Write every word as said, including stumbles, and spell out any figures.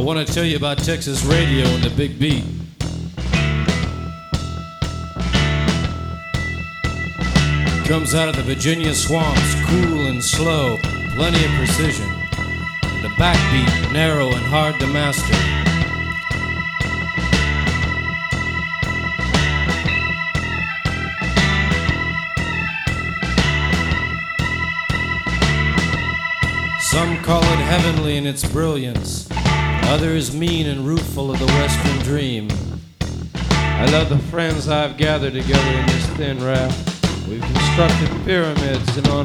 want to tell you about Texas radio and the big beat. Comes out of the Virginia swamps, cool and slow, plenty of precision. The backbeat, narrow and hard to master. Some call it heavenly in its brilliance, others mean and rueful of the Western dream. I love the friends I've gathered together in this thin raft. We've constructed pyramids and on